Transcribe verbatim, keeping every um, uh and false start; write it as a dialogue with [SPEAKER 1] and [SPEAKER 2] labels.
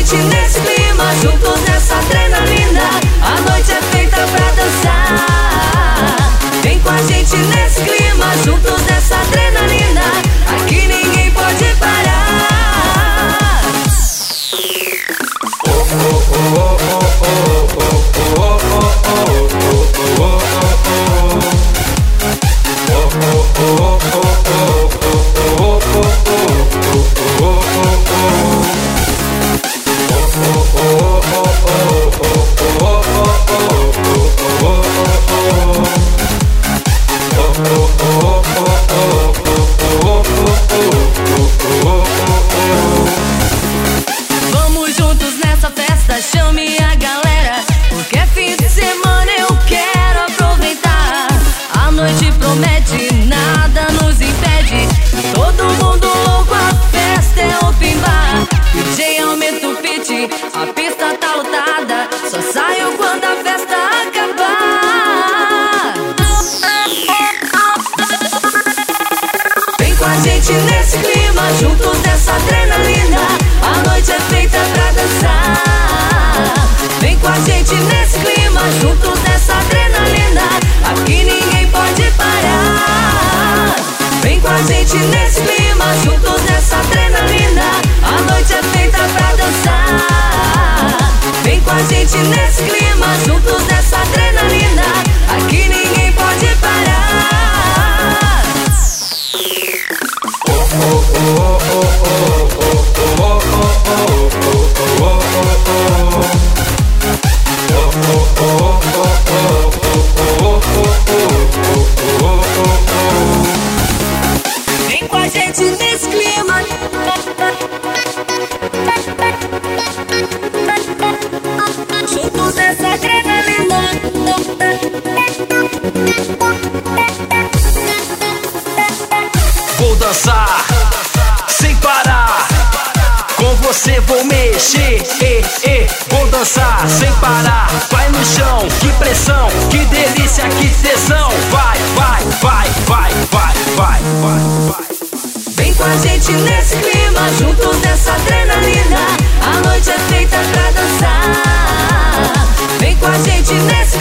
[SPEAKER 1] gente nesse clima, juntos nessa adrenalina. A noite é feita pra dançar. Vem com a gente nesse clima, juntos nessa adrenalina. Aqui ninguém pode parar. Oh, oh, oh, oh, oh, oh, oh, oh, oh, oh, oh, vamos juntos nessa festa, chame a galera, porque é fim de semana, eu quero aproveitar. A noite promete, nada nos impede. Todo mundo louco, a festa é open bar. D J aumenta o pitch, a pista tá lotada. Só saio quando a festa acabar. Vem com a gente nesse clima, juntos nessa adrenalina. A noite é feita pra dançar. Vem com a gente nesse clima, juntos nessa adrenalina. Aqui ninguém pode parar. Vem com a gente nesse clima, juntos nessa adrenalina. A noite é feita pra dançar. Vem com a gente nesse clima, juntos nessa adrenalina. Aqui ninguém pode parar. Oh, oh, oh, oh, oh, oh, oh, oh, oh, oh, oh, vem com a gente nesse clima. Juntos nessa adrenalina.
[SPEAKER 2] Vou dançar sem parar. Com você vou mexer, eh, eh. Vou dançar sem parar. Vai no chão, que pressão, que delícia, que tesão. Vai, vai, vai, vai, vai, vai, vai, vai.
[SPEAKER 1] Vem com a gente nesse clima, juntos nessa adrenalina. A noite é feita pra dançar. Vem com a gente nesse